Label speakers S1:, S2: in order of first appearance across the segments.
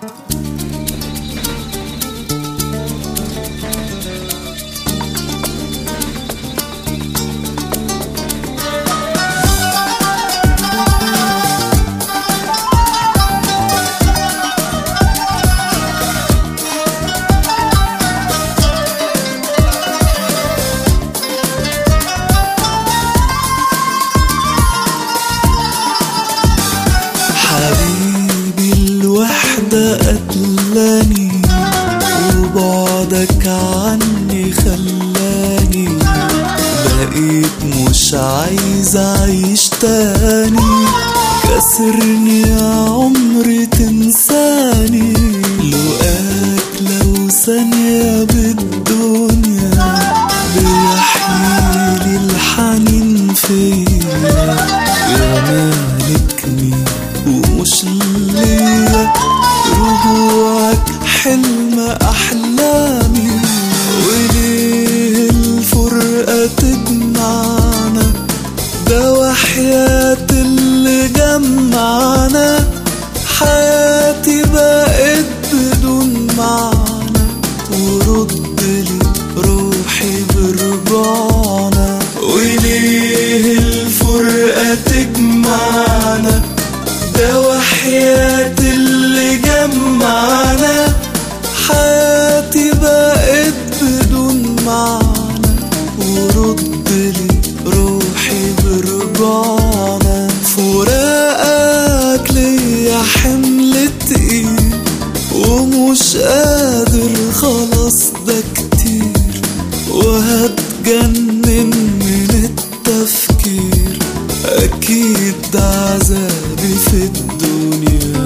S1: حبيبي الوحدة قتلاني وبعدك عني خلاني، بقيت مش عايز اعيش تاني، كسرني يا عمري تنساني، لقاك لو ثانية بالدنيا بيحييلي الحنين فيا، يا مالكني ومش ليا رجوعك حلم أحلامي، وليه الفرقة تجمعنا، ده وحياة اللي جمعنا، حياتي بقت بدون معنى، وردلي روحي برجوعنا، وليه الفرقة تجمعنا، ده وحياة اللي جمعنا، حياتي بقت بدون معنى، وردلي روحي برجوعنا، فراقك ليا حمل تقيل ومش قادر خلاص ده كتير، وهتجنن من التفكير، أكيد ده عذابي في الدنيا.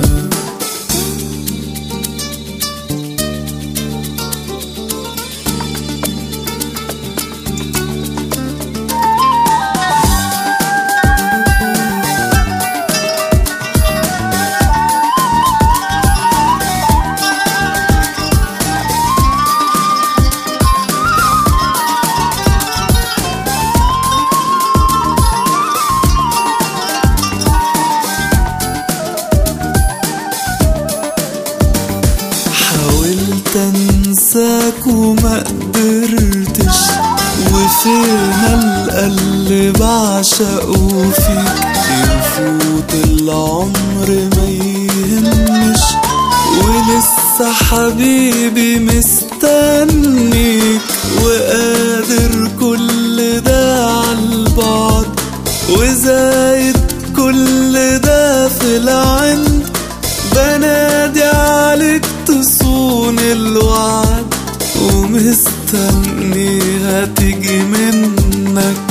S1: حاولت انساك وما قدرتش، وفين القلب بعشقه فيك، يفوت العمر ما يهمش، ولسه حبيبي مستنيك، وقادر كل ده عالبعد، وزايد كل ده في العند، بنادي عليك تصون الوعد، ومستني هتيجي منك